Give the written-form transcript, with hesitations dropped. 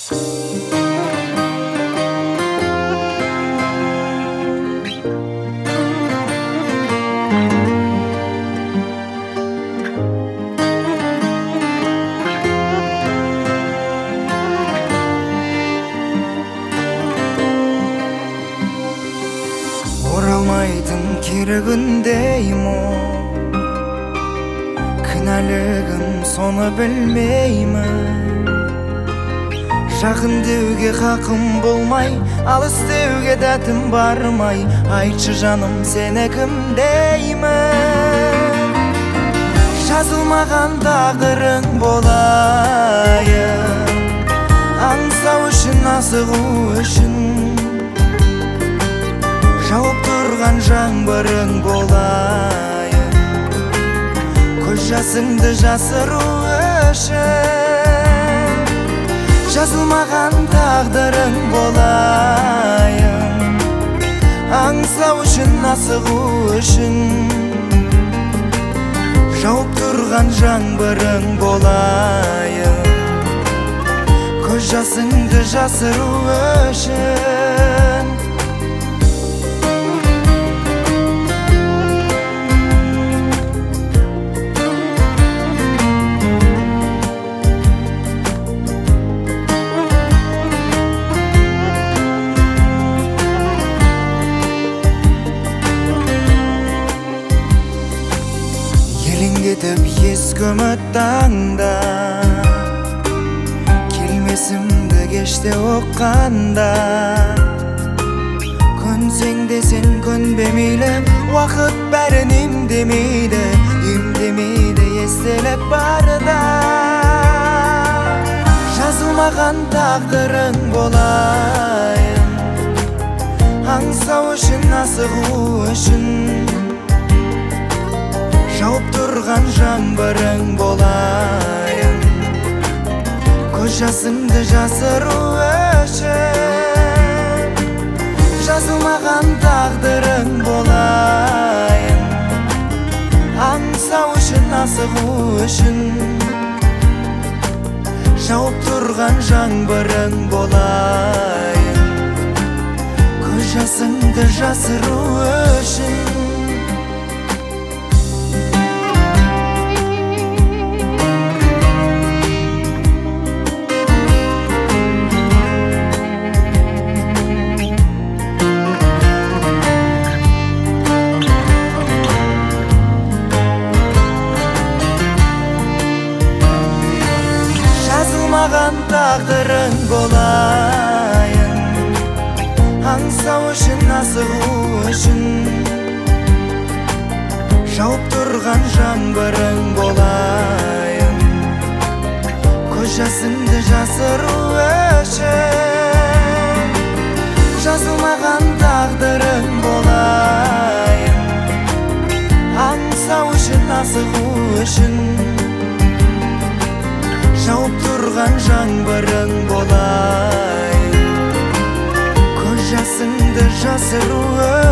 Оралмайтын кері күндеймін, кінәлігім соны білмеймін. Жақын деуге хақым болмай, алыс деуге дәтім бармай, айтшы жаным сені кім деймін. Жазылмаған тағдырың болайын, аңсау үшін, асығу үшін. Жауып тұрған жаңбырың болайын, көз жасыңды жасыру үшін. Жазылмаған тағдырың болайын, аңсау үшін, асығу үшін. Жауып тұрған жаңбырың болайын, көз жасыңды жасыру үшін. Елеңдетіп ескі үміт таңда, келмесімді кеште оққанда. Көнсең де сен көнбе мейлі, уақыт бәрін емдемейді, емдемейді естелік барда. Жазылмаған тағдырың болайын, аңсау үшін, асығу үшін. Жауып тұрған жаңбырың болайын, көз жасыңды жасыру үшін. Жазылмаған тағдырың болайын, аңсау үшін, асығу үшін. Жауып тұрған жаңбырың болайын, көз жасыңды жасыру үшін. Жазылмаған тағдырың болайын, аңсау үшін, асығу үшін. Жауып тұрған жаңбырың болайын, көз жасыңды жасыру үшін. Жазылмаған тағдырың болайын, аңсау үшін, асығу үшін. Жауып тұрған жаңбырың болайын, көз жасыңды жасыру